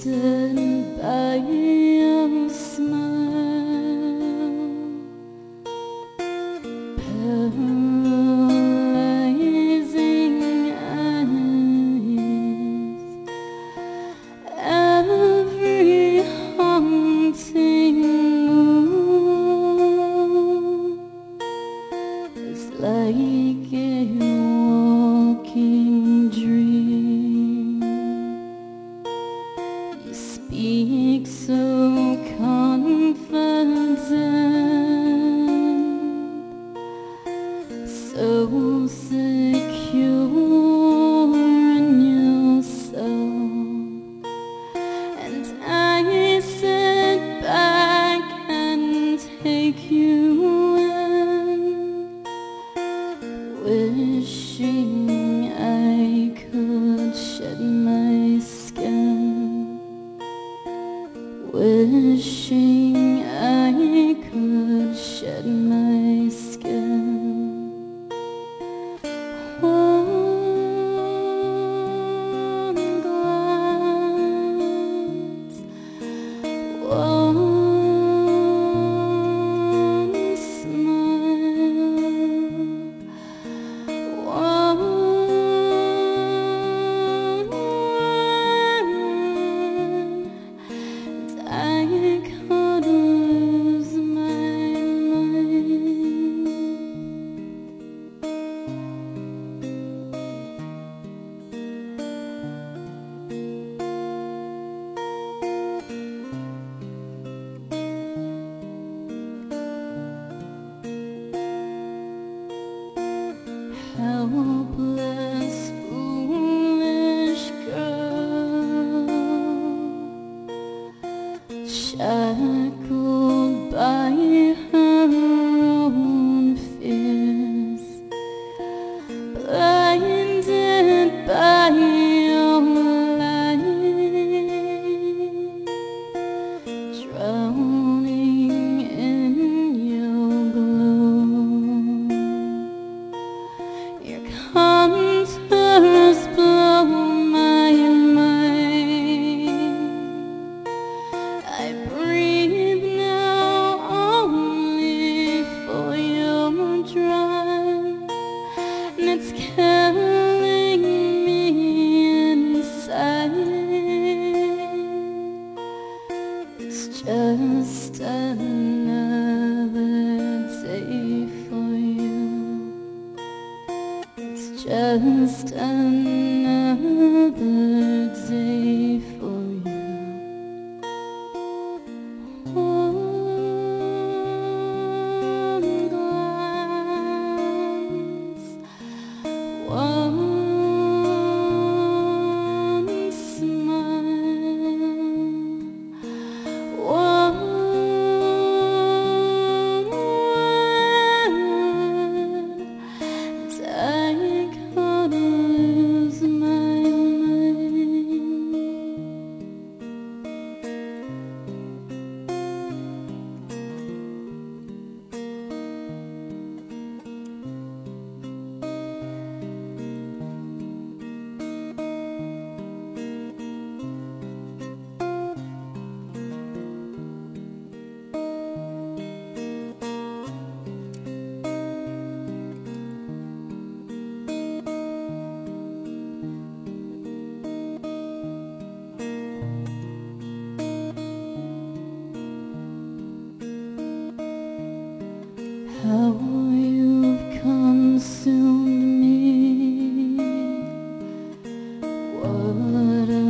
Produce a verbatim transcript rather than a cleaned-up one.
stood by your smile, paralyzing eyes, every haunting move is like a walking dream. You speak so confident, so secure in yourself, and I sit back and take you in, wishing I could shed my skin, wishing I could shed my skin. One glance, one smile, one word, and I could lose my mind. Helpless, foolish girl, shackled by her own fears, blinded by your light, drowning in your glow. Your contours blow my mind. I breathe now only for your drive, and it's killing me inside. It's just another day for you. It's just another day for you. One glance, one smile, one word, and I could lose my mind. How you've consumed me, what